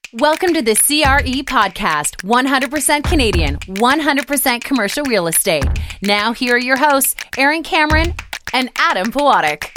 Welcome to the CRE Podcast, 100% Canadian, 100% commercial real estate. Now, here are your hosts, Aaron Cameron and Adam Pawatic.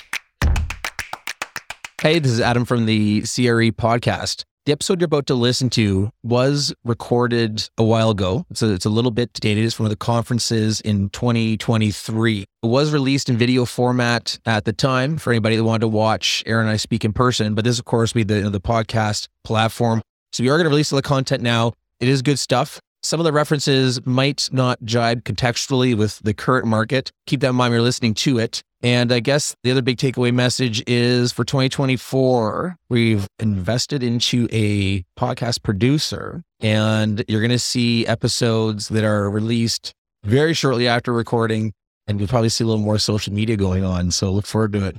Hey, this is Adam from the CRE Podcast. The episode you're about to listen to was recorded a while ago, so it's a little bit dated. It's from one of the conferences in 2023. It was released in video format at the time for anybody that wanted to watch Aaron and I speak in person, but this, of course, will be the podcast platform. So we are going to release all the content now. It is good stuff. Some of the references might not jibe contextually with the current market. Keep that in mind when you're listening to it. And I guess the other big takeaway message is for 2024, we've invested into a podcast producer, and you're going to see episodes that are released very shortly after recording, and you'll probably see a little more social media going on. So look forward to it.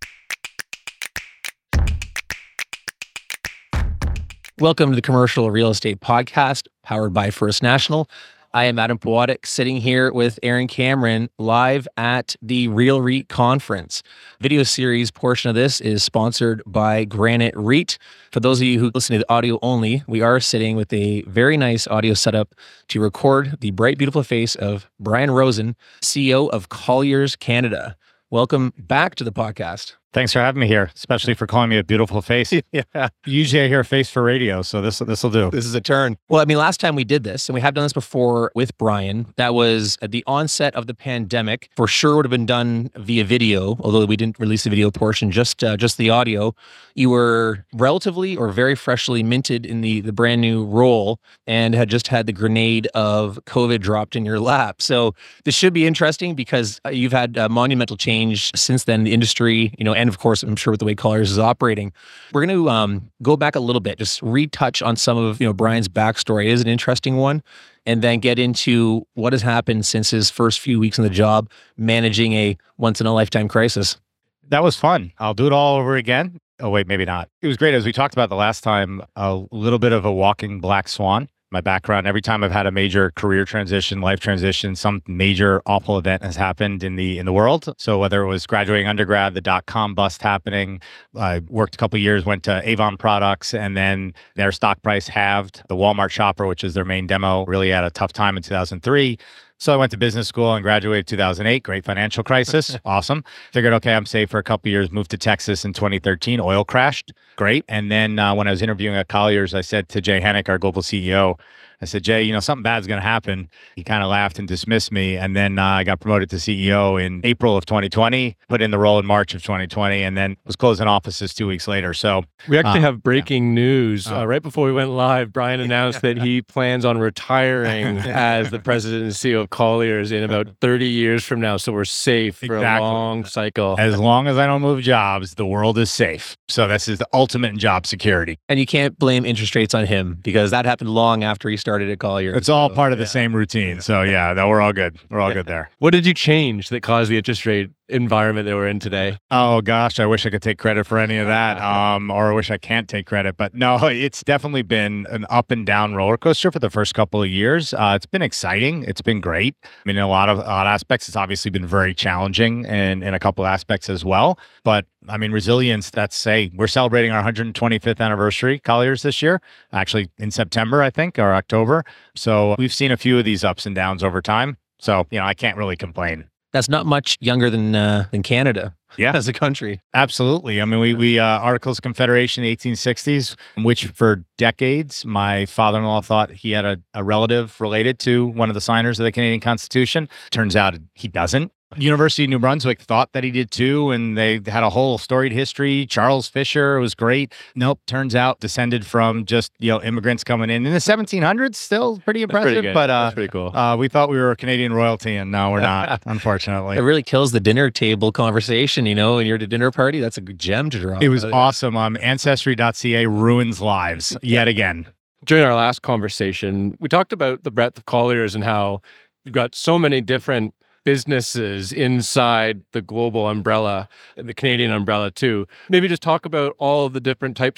Welcome to the Commercial Real Estate Podcast, powered by First National. I am Adam Pawatic, sitting here with Aaron Cameron live at the Real REIT Conference. Video series portion of this is sponsored by Granite REIT. For those of you who listen to the audio only, we are sitting with a very nice audio setup to record the bright, beautiful face of Brian Rosen, CEO of Colliers Canada. Welcome back to the podcast. Thanks for having me here, especially for calling me a beautiful face. Yeah. Usually I hear a face for radio, so this will do. This is a turn. Well, I mean, last time we did this, and we have done this before with Brian, that was at the onset of the pandemic. For sure would have been done via video, although we didn't release the video portion, just the audio. You were relatively or very freshly minted in the brand new role and had just had the grenade of COVID dropped in your lap. So this should be interesting because you've had a monumental change since then in the industry, and of course, I'm sure with the way Colliers is operating. We're going to go back a little bit, just retouch on some of Brian's backstory. It is an interesting one, and then get into what has happened since his first few weeks in the job, managing a once-in-a-lifetime crisis. That was fun. I'll do it all over again. Oh, wait, maybe not. It was great. As we talked about the last time, a little bit of a walking black swan. My background, every time I've had a major career transition, life transition, some major awful event has happened in the world. So whether it was graduating undergrad, the dot-com bust happening, I worked a couple of years, went to Avon Products, and then their stock price halved. The Walmart shopper, which is their main demo, really had a tough time in 2003. So I went to business school and graduated 2008. Great financial crisis. Awesome. Figured, okay, I'm safe for a couple of years. Moved to Texas in 2013. Oil crashed. Great. And then when I was interviewing at Colliers, I said to Jay Hennick, our global CEO, I said, Jay, something bad's going to happen. He kind of laughed and dismissed me. And then I got promoted to CEO in April of 2020, put in the role in March of 2020, and then was closing offices 2 weeks later. So we actually have breaking news. Right before we went live, Brian announced that he plans on retiring as the president and CEO of Colliers in about 30 years from now. So we're safe for a long cycle. As long as I don't move jobs, the world is safe. So this is the ultimate in job security. And you can't blame interest rates on him because that happened long after he started at Colliers. It's all part of the same routine. So we're all good. We're all good there. What did you change that caused the interest rate environment that we're in today? Oh gosh, I wish I could take credit for any of that, or I wish I can't take credit. But no, it's definitely been an up and down roller coaster for the first couple of years. It's been exciting. It's been great. I mean, in a lot of aspects, it's obviously been very challenging, and in a couple aspects as well. But I mean, resilience. We're celebrating our 125th anniversary, Colliers, this year. Actually, in September, I think, or October. So we've seen a few of these ups and downs over time. So I can't really complain. That's not much younger than Canada. Yeah, as a country. Absolutely. I mean, we Articles of Confederation, 1860s, which for decades, my father-in-law thought he had a relative related to one of the signers of the Canadian Constitution. Turns out he doesn't. University of New Brunswick thought that he did too, and they had a whole storied history. Charles Fisher was great. Nope, turns out descended from just immigrants coming in the 1700s. Still pretty impressive, that's pretty cool. We thought we were Canadian royalty, and no, we're not. Unfortunately, it really kills the dinner table conversation. When you're at a dinner party, that's a good gem to drop. It was awesome. Ancestry.ca ruins lives yet again. During our last conversation, we talked about the breadth of Colliers and how you've got so many different businesses inside the global umbrella, the Canadian umbrella too. Maybe just talk about all of the different types of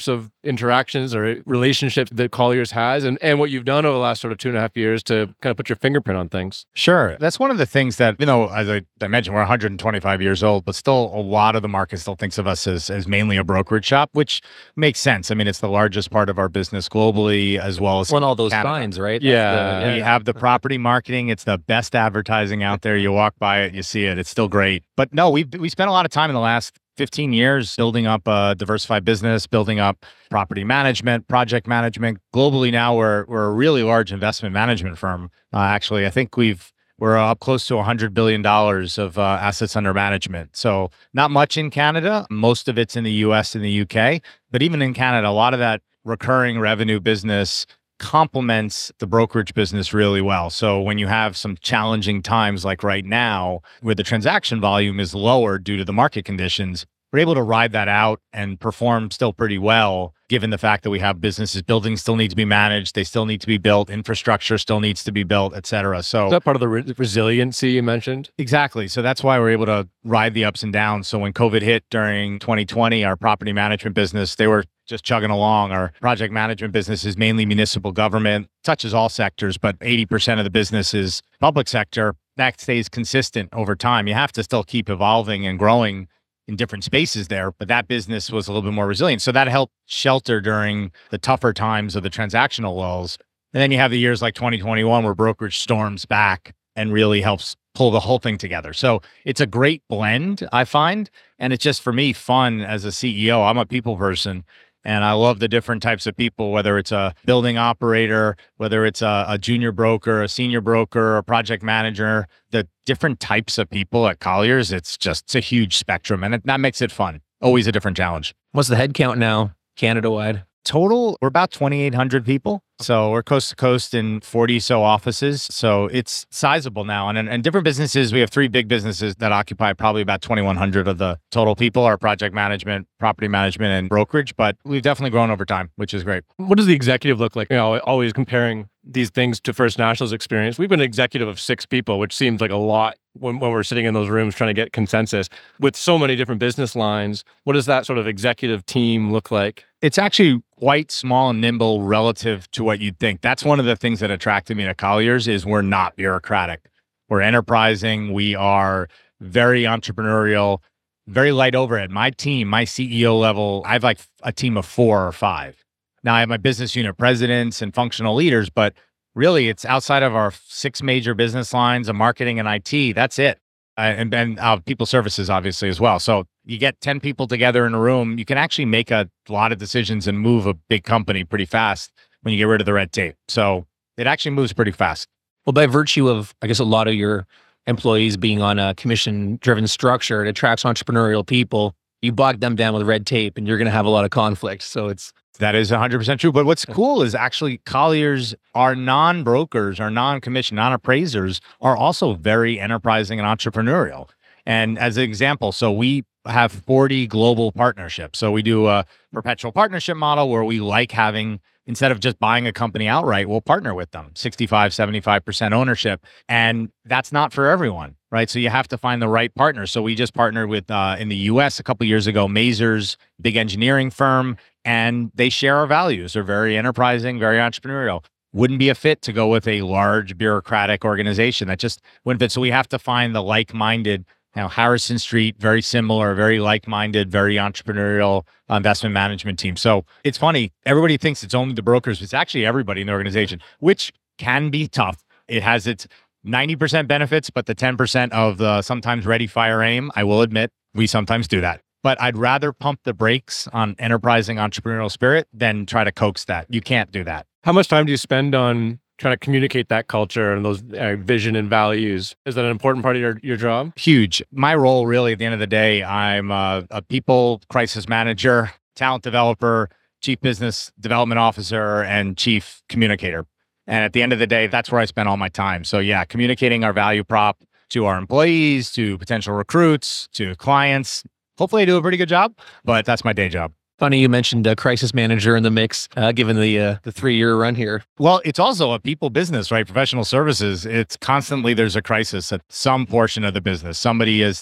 interactions or relationships that Colliers has and what you've done over the last sort of 2.5 years to kind of put your fingerprint on things. Sure. That's one of the things that, as I mentioned, we're 125 years old, but still a lot of the market still thinks of us as mainly a brokerage shop, which makes sense. I mean, it's the largest part of our business globally, as well as all those Canada. signs, right? We have the property marketing. It's the best advertising out there. You walk by it, you see it. It's still great. But no, we spent a lot of time in the last 15 years building up a diversified business, building up property management, project management. Globally now, we're a really large investment management firm. Actually, I think we're up close to $100 billion of assets under management. So not much in Canada. Most of it's in the US and the UK. But even in Canada, a lot of that recurring revenue business complements the brokerage business really well. So when you have some challenging times like right now, where the transaction volume is lower due to the market conditions, we're able to ride that out and perform still pretty well, given the fact that we have businesses. Buildings still need to be managed. They still need to be built. Infrastructure still needs to be built, et cetera. So is that part of the resiliency you mentioned? Exactly. So that's why we're able to ride the ups and downs. So when COVID hit during 2020, our property management business, they were just chugging along. Our project management business is mainly municipal government, touches all sectors, but 80% of the business is public sector. That stays consistent over time. You have to still keep evolving and growing in different spaces there, but that business was a little bit more resilient. So that helped shelter during the tougher times of the transactional lulls. And then you have the years like 2021 where brokerage storms back and really helps pull the whole thing together. So it's a great blend, I find. And it's just, for me, fun as a CEO. I'm a people person. And I love the different types of people, whether it's a building operator, whether it's a junior broker, a senior broker, a project manager, the different types of people at Colliers. It's a huge spectrum, and that makes it fun. Always a different challenge. What's the head count now, Canada-wide? Total, we're about 2,800 people. So we're coast to coast in 40 so offices. So it's sizable now. And different businesses, we have 3 big businesses that occupy probably about 2,100 of the total people, our project management, property management, and brokerage. But we've definitely grown over time, which is great. What does the executive look like? Always comparing these things to First National's experience. We've been an executive of 6 people, which seems like a lot when we're sitting in those rooms trying to get consensus. With so many different business lines, what does that sort of executive team look like? It's actually quite small and nimble relative to what you'd think. That's one of the things that attracted me to Colliers is we're not bureaucratic. We're enterprising. We are very entrepreneurial, very light overhead. My team, my CEO level, I have like a team of 4 or 5. Now I have my business unit presidents and functional leaders, but really it's outside of our 6 major business lines of marketing and IT. That's it. And people services, obviously, as well. So you get 10 people together in a room, you can actually make a lot of decisions and move a big company pretty fast when you get rid of the red tape. So it actually moves pretty fast. Well, by virtue of, I guess, a lot of your employees being on a commission-driven structure, it attracts entrepreneurial people. You bog them down with red tape and you're going to have a lot of conflict. So that is 100% true. But what's cool is actually Colliers, our non-brokers, our non-commission, non-appraisers are also very enterprising and entrepreneurial. And as an example, so we have 40 global partnerships. So we do a perpetual partnership model where we like having, instead of just buying a company outright, we'll partner with them, 65, 75% ownership. And that's not for everyone, right? So you have to find the right partner. So we just partnered with, in the US a couple of years ago, Mazars, big engineering firm, and they share our values. They're very enterprising, very entrepreneurial. Wouldn't be a fit to go with a large bureaucratic organization. That just wouldn't fit. So we have to find the like-minded. Now, Harrison Street, very similar, very like-minded, very entrepreneurial investment management team. So it's funny. Everybody thinks it's only the brokers. It's actually everybody in the organization, which can be tough. It has its 90% benefits, but the 10% of the sometimes ready, fire, aim, I will admit, we sometimes do that. But I'd rather pump the brakes on enterprising entrepreneurial spirit than try to coax that. You can't do that. How much time do you spend on trying to communicate that culture and those vision and values? Is that an important part of your job? Huge. My role, really, at the end of the day, I'm a people crisis manager, talent developer, chief business development officer, and chief communicator. And at the end of the day, that's where I spend all my time. So yeah, communicating our value prop to our employees, to potential recruits, to clients. Hopefully I do a pretty good job, but that's my day job. Funny you mentioned a crisis manager in the mix, given the 3-year run here. Well, it's also a people business, right? Professional services. It's constantly there's a crisis at some portion of the business. Somebody is,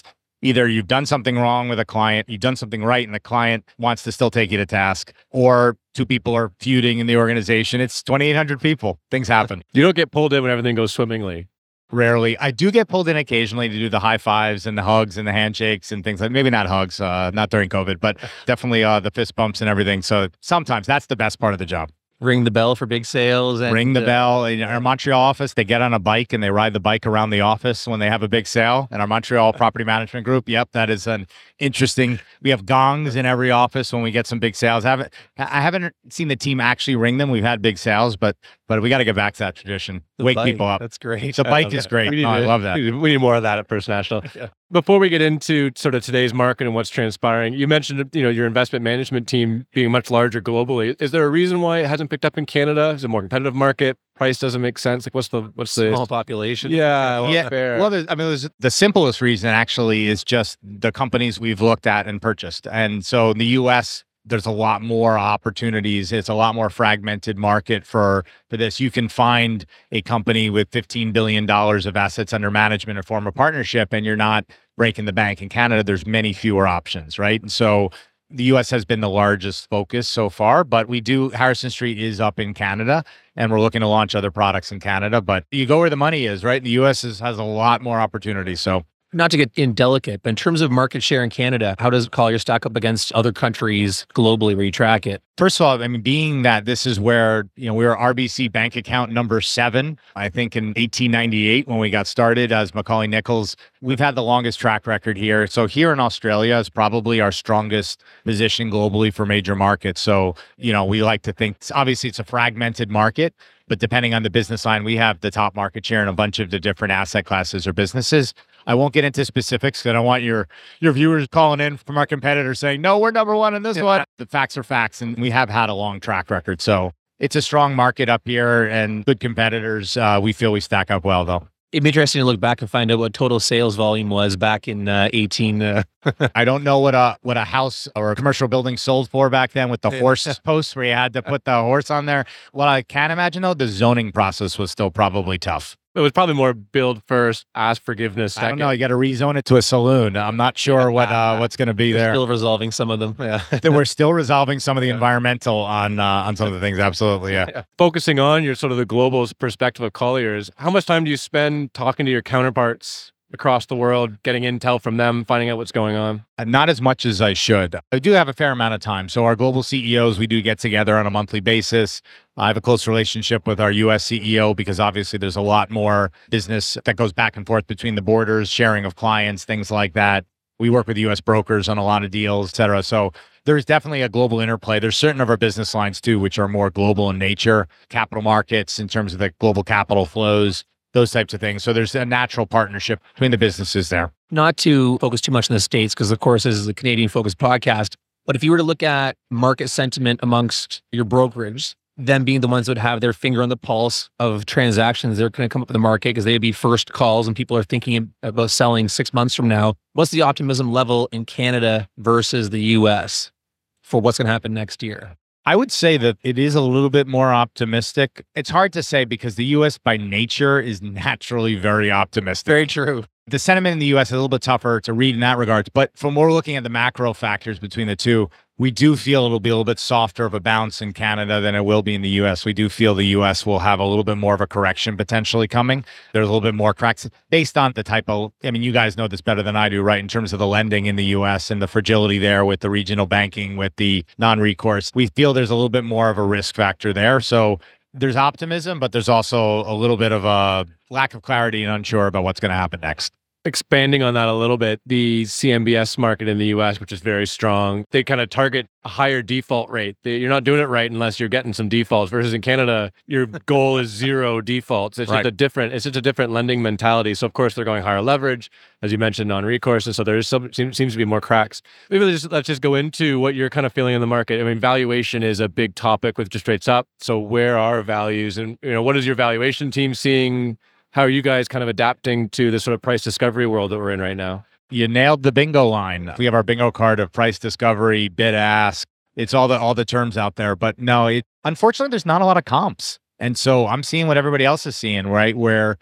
Either you've done something wrong with a client, you've done something right, and the client wants to still take you to task, or two people are feuding in the organization. It's 2,800 people. Things happen. You don't get pulled in when everything goes swimmingly. Rarely. I do get pulled in occasionally to do the high fives and the hugs and the handshakes and things like, maybe not hugs, not during COVID, but definitely the fist bumps and everything. So sometimes that's the best part of the job. Ring the bell for big sales. And, ring the bell. In our Montreal office, they get on a bike and they ride the bike around the office when they have a big sale. And our Montreal property management group, yep, that is an interesting. We have gongs in every office when we get some big sales. I haven't seen the team actually ring them. We've had big sales, but we got to get back to that tradition. Wake people up. That's great. The bike is great. I love that. We need more of that at First National. Yeah. Before we get into sort of today's market and what's transpiring, you mentioned your investment management team being much larger globally. Is there a reason why it hasn't picked up in Canada? Is it a more competitive market? Price doesn't make sense. Like what's the small population? Yeah, well, fair. Well, the simplest reason actually is just the companies we've looked at and purchased, and so in the U.S. there's a lot more opportunities. It's a lot more fragmented market for this. You can find a company with $15 billion of assets under management or form a partnership, and you're not breaking the bank. In Canada, there's many fewer options, right? And so the U.S. has been the largest focus so far, but Harrison Street is up in Canada, and we're looking to launch other products in Canada. But you go where the money is, right? The U.S. has a lot more opportunity. So, not to get indelicate, but in terms of market share in Canada, how does Colliers stack up against other countries globally where you track it? First of all, I mean, being that this is where, we were RBC bank account number 7, I think in 1898 when we got started as Macaulay Nichols, we've had the longest track record here. So here in Australia is probably our strongest position globally for major markets. So, we like to think, obviously it's a fragmented market, but depending on the business line, we have the top market share in a bunch of the different asset classes or businesses. I won't get into specifics because I don't want your viewers calling in from our competitors saying, no, we're number one in this one. The facts are facts, and we have had a long track record. So it's a strong market up here and good competitors. We feel we stack up well, though. It'd be interesting to look back and find out what total sales volume was back in 18. I don't know what a house or a commercial building sold for back then with the horse posts where you had to put the horse on there. What I can imagine, though, the zoning process was still probably tough. It was probably more build first, ask forgiveness second. I don't know. You got to rezone it to a saloon. I'm not sure what's going to be there. Still resolving some of them. Yeah, we're still resolving some of the environmental on some of the things. Absolutely, yeah. Focusing on your sort of the global perspective of Colliers, how much time do you spend talking to your counterparts across the world, getting intel from them, finding out what's going on? Not as much as I should. I do have a fair amount of time. So our global CEOs, we do get together on a monthly basis. I have a close relationship with our US CEO because obviously there's a lot more business that goes back and forth between the borders, sharing of clients, things like that. We work with US brokers on a lot of deals, et cetera. So there's definitely a global interplay. There's certain of our business lines too, which are more global in nature, capital markets in terms of the global capital flows, those types of things. So there's a natural partnership between the businesses there. Not to focus too much in the States, because of course this is a Canadian-focused podcast, but if you were to look at market sentiment amongst your brokerage, them being the ones that would have their finger on the pulse of transactions, they're going to come up with the market because they'd be first calls and people are thinking about selling 6 months from now. What's the optimism level in Canada versus the US for what's going to happen next year? I would say that it is a little bit more optimistic. It's hard to say because the U.S. by nature is naturally very optimistic. Very true. The sentiment in the U.S. is a little bit tougher to read in that regard. But from more looking at the macro factors between the two, we do feel it'll be a little bit softer of a bounce in Canada than it will be in the U.S. We do feel the U.S. will have a little bit more of a correction potentially coming. There's a little bit more cracks based on the type of, you guys know this better than I do, right? In terms of the lending in the U.S. and the fragility there with the regional banking, with the non-recourse, we feel there's a little bit more of a risk factor there. So there's optimism, but there's also a little bit of a lack of clarity and unsure about what's going to happen next. Expanding on that a little bit, the CMBS market in the US, which is very strong, they kind of target a higher default rate. You're not doing it right unless you're getting some defaults, versus in Canada, your goal is 0 defaults. It's just a different lending mentality. So of course they're going higher leverage, as you mentioned, non-recourse. And so there seems to be more cracks. Maybe let's just go into what you're kind of feeling in the market. Valuation is a big topic with interest rates up. So where are values, and what is your valuation team seeing? How are you guys kind of adapting to the sort of price discovery world that we're in right now? You nailed the bingo line. We have our bingo card of price discovery, bid ask. It's all the terms out there. But no, unfortunately, there's not a lot of comps. And so I'm seeing what everybody else is seeing, right? Where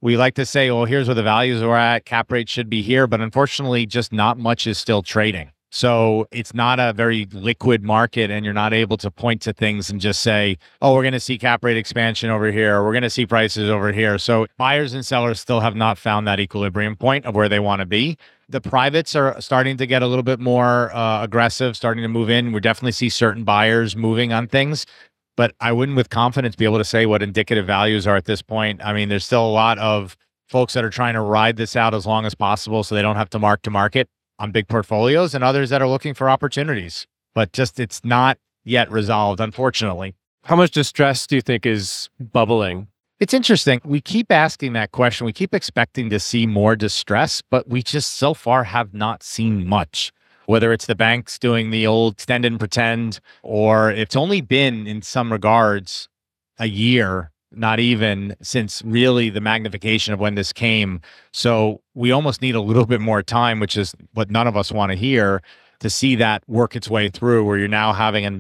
we like to say, well, here's where the values are at. Cap rate should be here. But unfortunately, just not much is still trading. So it's not a very liquid market, and you're not able to point to things and just say, oh, we're going to see cap rate expansion over here, or we're going to see prices over here. So buyers and sellers still have not found that equilibrium point of where they want to be. The privates are starting to get a little bit more aggressive, starting to move in. We definitely see certain buyers moving on things, but I wouldn't with confidence be able to say what indicative values are at this point. I mean, there's still a lot of folks that are trying to ride this out as long as possible so they don't have to mark to market on big portfolios, and others that are looking for opportunities, but just it's not yet resolved, unfortunately. How much distress do you think is bubbling? It's interesting. We keep asking that question. We keep expecting to see more distress, but we just so far have not seen much. Whether it's the banks doing the old extend and pretend, or it's only been in some regards a year, not even, since really the magnification of when this came. So we almost need a little bit more time, which is what none of us want to hear, to see that work its way through, where you're now having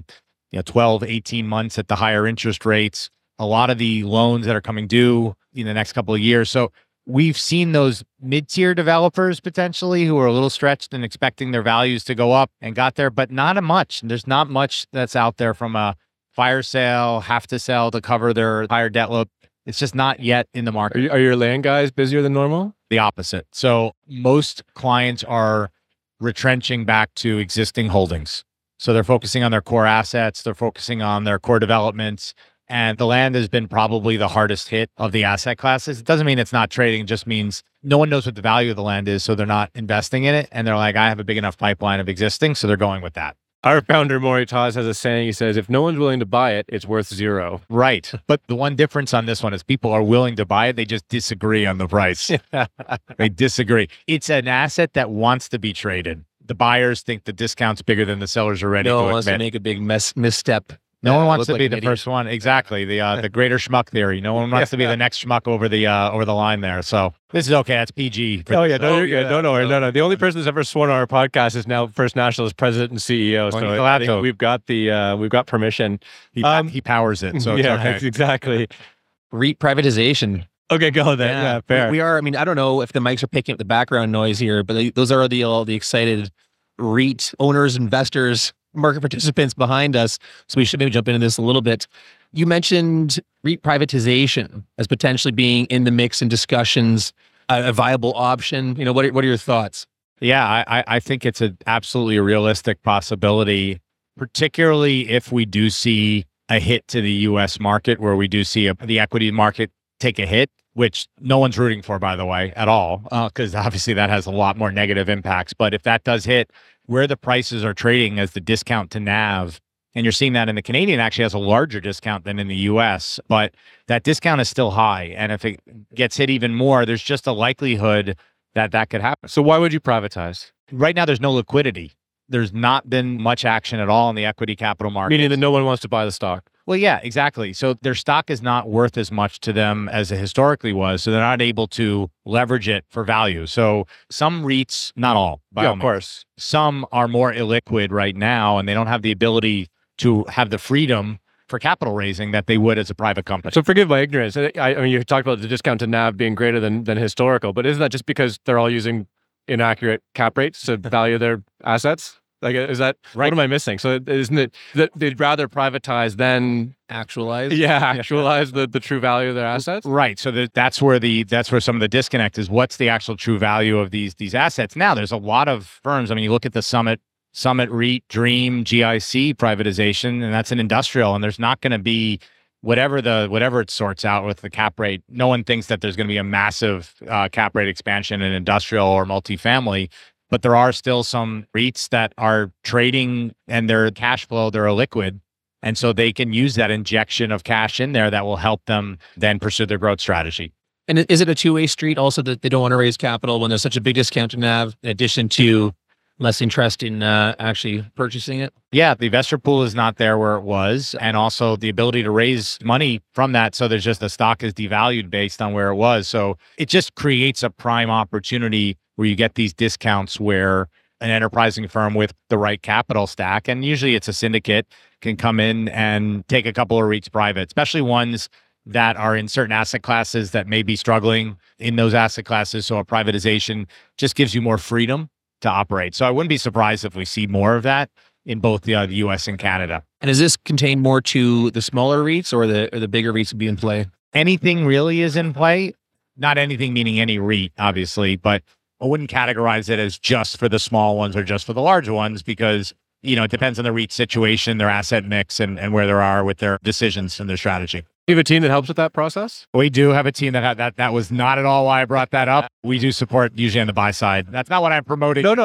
12, 18 months at the higher interest rates, a lot of the loans that are coming due in the next couple of years. So we've seen those mid-tier developers potentially who are a little stretched and expecting their values to go up and got there, but not much. There's not much that's out there from a fire sale, have to sell to cover their higher debt load. It's just not yet in the market. Are your land guys busier than normal? The opposite. So most clients are retrenching back to existing holdings. So they're focusing on their core assets. They're focusing on their core developments. And the land has been probably the hardest hit of the asset classes. It doesn't mean it's not trading. It just means no one knows what the value of the land is. So they're not investing in it. And they're like, I have a big enough pipeline of existing. So they're going with that. Our founder, Maury Taz, has a saying. He says, if no one's willing to buy it, it's worth zero. Right. But the one difference on this one is people are willing to buy it. They just disagree on the price. They disagree. It's an asset that wants to be traded. The buyers think the discount's bigger than the sellers are ready to admit. No one wants to make a big misstep. No one wants to be the first one. Exactly. The greater schmuck theory. No one wants to be the next schmuck over the line there. So this is okay. That's PG. Oh yeah, no, you're good. No. The only person that's ever sworn on our podcast is now First National's president and CEO. So I think we've got permission. He powers it. So it's okay. Exactly. REIT privatization. Okay, go then. Yeah, fair. We are. I mean, I don't know if the mics are picking up the background noise here, but those are all the excited REIT owners, investors, market participants behind us. So we should maybe jump into this a little bit. You mentioned REIT privatization as potentially being in the mix in discussions, a viable option. What are your thoughts? Yeah, I think it's absolutely a realistic possibility, particularly if we do see a hit to the U.S. market, where we do see the equity market take a hit, which no one's rooting for, by the way, at all, because obviously that has a lot more negative impacts. But if that does hit, where the prices are trading as the discount to NAV, and you're seeing that in the Canadian actually has a larger discount than in the US, but that discount is still high. And if it gets hit even more, there's just a likelihood that could happen. So why would you privatize? Right now, there's no liquidity. There's not been much action at all in the equity capital market. Meaning that no one wants to buy the stock. Well, yeah, exactly. So their stock is not worth as much to them as it historically was. So they're not able to leverage it for value. So some REITs, not all, by all of course, some are more illiquid right now, and they don't have the ability to have the freedom for capital raising that they would as a private company. So forgive my ignorance. I mean, you talked about the discount to NAV being greater than historical, but isn't that just because they're all using inaccurate cap rates to value their assets? Like, is that right? What am I missing? So isn't it that they'd rather privatize than actualize? Yeah, actualize the true value of their assets? Right. So that's where some of the disconnect is. What's the actual true value of these assets? Now, there's a lot of firms. I mean, you look at the Summit REIT, Dream, GIC privatization, and that's an industrial, and there's not going to be whatever it sorts out with the cap rate. No one thinks that there's going to be a massive cap rate expansion in industrial or multifamily. But there are still some REITs that are trading, and their cash flow, they're illiquid. And so they can use that injection of cash in there that will help them then pursue their growth strategy. And is it a two-way street also, that they don't want to raise capital when there's such a big discount to NAV, in addition to less interest in actually purchasing it? Yeah, the investor pool is not there where it was. And also the ability to raise money from that. So there's just the stock is devalued based on where it was. So it just creates a prime opportunity where you get these discounts where an enterprising firm with the right capital stack, and usually it's a syndicate, can come in and take a couple of REITs private, especially ones that are in certain asset classes that may be struggling in those asset classes. So a privatization just gives you more freedom to operate. So I wouldn't be surprised if we see more of that in both the US and Canada. And is this contained more to the smaller REITs or the bigger REITs would be in play? Anything really is in play. Not anything meaning any REIT, obviously, but I wouldn't categorize it as just for the small ones or just for the large ones because, it depends on the REIT situation, their asset mix, and where they are with their decisions and their strategy. Do you have a team that helps with that process? We do have a team that had that. That was not at all why I brought that up. We do support usually on the buy side. That's not what I'm promoting. No.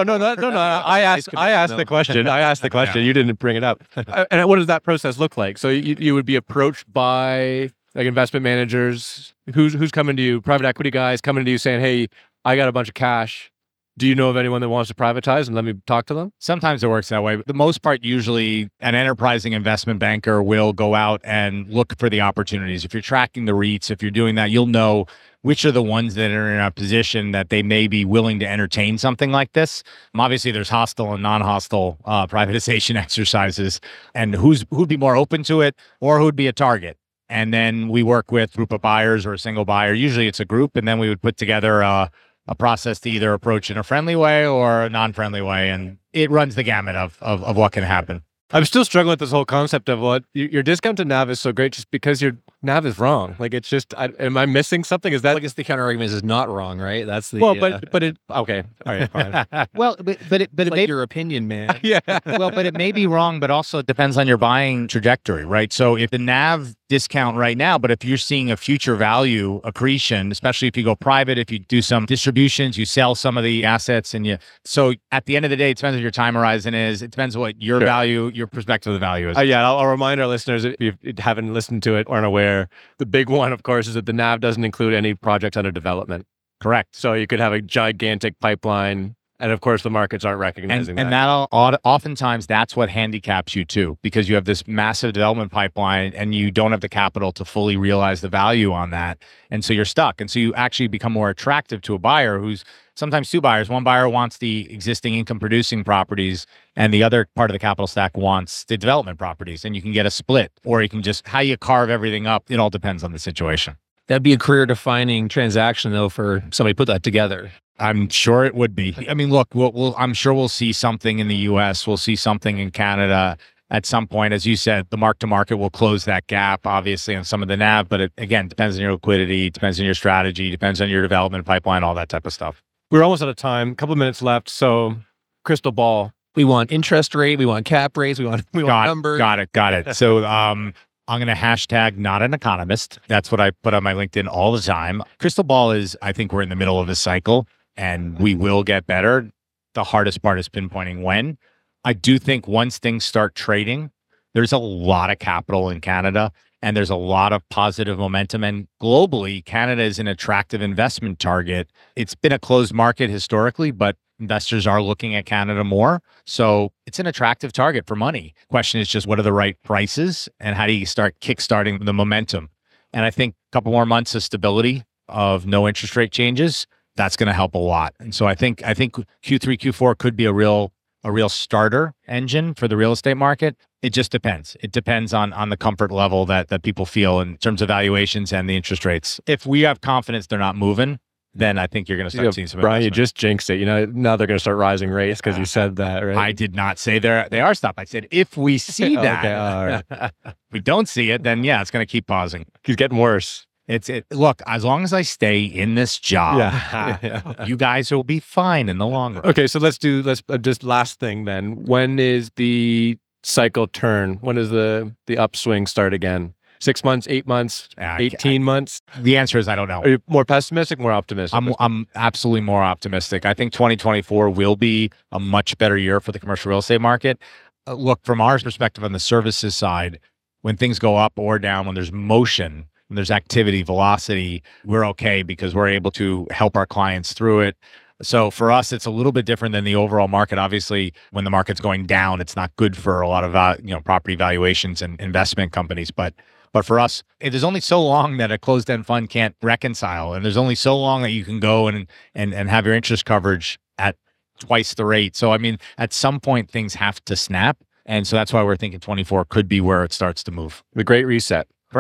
I asked the question. I asked the question. Yeah. You didn't bring it up. And what does that process look like? So you would be approached by like investment managers. Who's coming to you? Private equity guys coming to you saying, "Hey, I got a bunch of cash. Do you know of anyone that wants to privatize and let me talk to them?" Sometimes it works that way. But the most part, usually an enterprising investment banker will go out and look for the opportunities. If you're tracking the REITs, if you're doing that, you'll know which are the ones that are in a position that they may be willing to entertain something like this. Obviously, there's hostile and non-hostile privatization exercises, and who'd be more open to it or who'd be a target. And then we work with a group of buyers or a single buyer. Usually it's a group, and then we would put together a process to either approach in a friendly way or a non-friendly way. And it runs the gamut of what can happen. I'm still struggling with this whole concept of what your discount to NAV is so great just because your NAV is wrong. Like it's just, am I missing something? Is that? I guess the counter argument is not wrong, right? That's the but it okay. All right, fine. Well, but it like may your opinion, man. Yeah. Well, but it may be wrong, but also it depends on your buying trajectory, right? So if the NAV discount right now, but if you're seeing a future value accretion, especially if you go private, if you do some distributions, you sell some of the assets, so at the end of the day, it depends what your time horizon is. It depends what your value, your perspective of the value is. Yeah, I'll remind our listeners, if you haven't listened to it or aren't aware, the big one, of course, is that the NAV doesn't include any projects under development. Correct. So you could have a gigantic pipeline. And of course, the markets aren't recognizing that. And oftentimes that's what handicaps you too, because you have this massive development pipeline and you don't have the capital to fully realize the value on that. And so you're stuck. And so you actually become more attractive to a buyer who's sometimes two buyers. One buyer wants the existing income producing properties and the other part of the capital stack wants the development properties. And you can get a split, or you can just, how you carve everything up, it all depends on the situation. That'd be a career-defining transaction, though, for somebody to put that together. I'm sure it would be. I mean, look, I'm sure we'll see something in the U.S. We'll see something in Canada at some point. As you said, the mark-to-market will close that gap, obviously, on some of the NAV. But it, again, depends on your liquidity, depends on your strategy, depends on your development pipeline, all that type of stuff. We're almost out of time. A couple of minutes left. So, crystal ball. We want interest rate. We want cap rates. We want numbers. Got it. So, I'm going to hashtag not an economist. That's what I put on my LinkedIn all the time. Crystal ball is, I think we're in the middle of this cycle and we will get better. The hardest part is pinpointing when. I do think once things start trading, there's a lot of capital in Canada and there's a lot of positive momentum. And globally, Canada is an attractive investment target. It's been a closed market historically, but investors are looking at Canada more. So it's an attractive target for money. Question is just what are the right prices and how do you start kickstarting the momentum? And I think a couple more months of stability of no interest rate changes, that's going to help a lot. And so I think Q3, Q4 could be a real starter engine for the real estate market. It just depends. It depends on the comfort level that people feel in terms of valuations and the interest rates. If we have confidence they're not moving, then I think you're going to start seeing some. Brian, you just jinxed it. Now they're going to start rising rates because you said that, right? I did not say they are stopped. I said if we see that. Okay, all right. If we don't see it, then yeah, it's going to keep pausing. He's getting worse. Look, as long as I stay in this job, you guys will be fine in the long run. Okay, so let's just last thing then. When is the cycle turn? When does the upswing start again? 6 months, 8 months, 18 months? The answer is I don't know. Are you more pessimistic, more optimistic? I'm absolutely more optimistic. I think 2024 will be a much better year for the commercial real estate market. Look, from our perspective on the services side, when things go up or down, when there's motion, when there's activity, velocity, we're okay because we're able to help our clients through it. So for us, it's a little bit different than the overall market. Obviously, when the market's going down, it's not good for a lot of property valuations and investment companies. But for us, there's only so long that a closed-end fund can't reconcile, and there's only so long that you can go and have your interest coverage at twice the rate. So I mean, at some point, things have to snap, and so that's why we're thinking 24 could be where it starts to move. The Great Reset. Correct.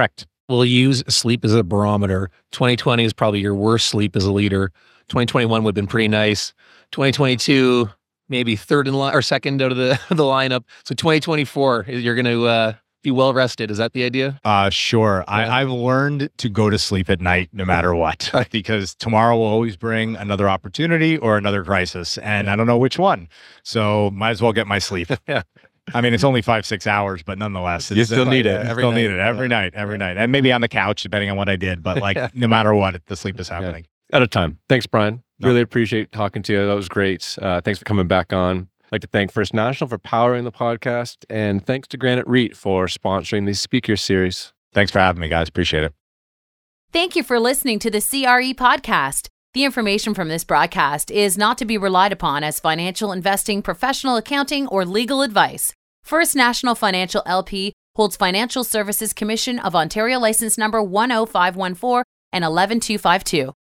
We'll use sleep as a barometer. 2020 is probably your worst sleep as a leader. 2021 would have been pretty nice. 2022, maybe third in line or second out of the lineup. So 2024, you're going to be well rested. Is that the idea? Sure. Yeah. I've learned to go to sleep at night no matter what, because tomorrow will always bring another opportunity or another crisis. And I don't know which one. So might as well get my sleep. Yeah. I mean, it's only 5-6 hours, but nonetheless, you still need it. Every night, and maybe on the couch, depending on what I did. But like, no matter what, the sleep is happening. Yeah. Out of time. Thanks, Brian. Really appreciate talking to you. That was great. Thanks for coming back on. I'd like to thank First National for powering the podcast, and thanks to Granite REIT for sponsoring the speaker series. Thanks for having me, guys. Appreciate it. Thank you for listening to the CRE podcast. The information from this broadcast is not to be relied upon as financial investing, professional accounting, or legal advice. First National Financial LP holds Financial Services Commission of Ontario license number 10514 and 11252.